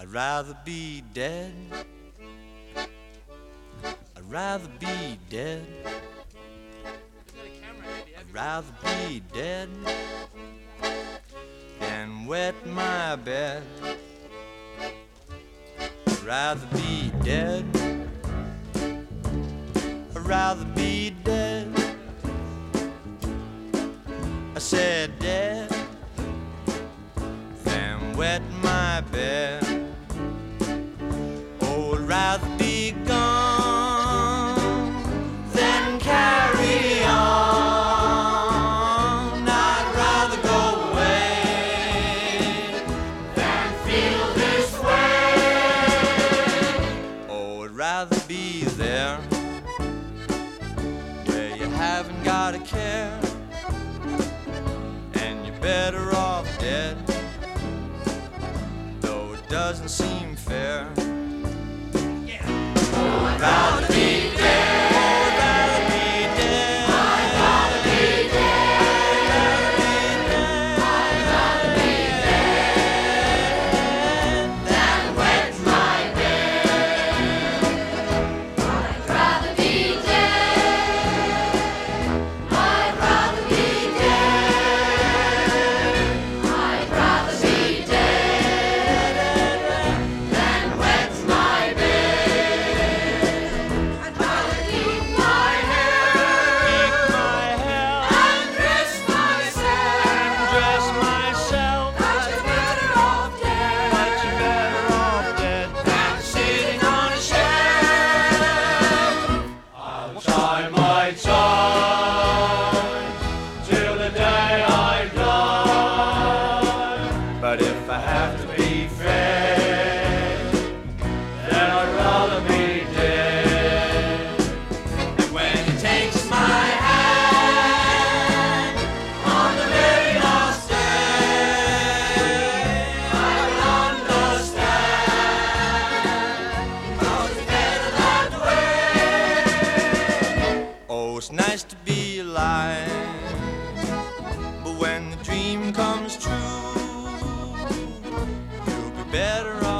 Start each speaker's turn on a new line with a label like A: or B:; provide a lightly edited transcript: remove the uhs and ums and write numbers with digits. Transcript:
A: I'd rather be dead. I'd rather be dead. I'd rather be dead than wet my bed. I'd rather be dead. I'd rather be dead. I said dead than wet my bed. Oh, I'd rather be gone than carry on. I'd rather go away than feel this way. Oh, I'd rather be there where you haven't got a care, and you're better off dead, though it doesn't seem fair. I'd rather be dead. I'd rather be dead. I'd rather be dead. I'd rather be dead than wet my bed.
B: I'd rather be dead. I'd rather be dead. I'd rather be dead than wet my bed. I'd rather keep my hair and dress myself. But you're better off dead than sitting on a shelf.
C: I'll try my time till the day I die. But if I have to be fair, then I'd rather be dead.
A: And when he takes my hand on the very last day, I will understand how it's better that way. Oh, it's nice to be alive, but when the dream comes true, you'll be better off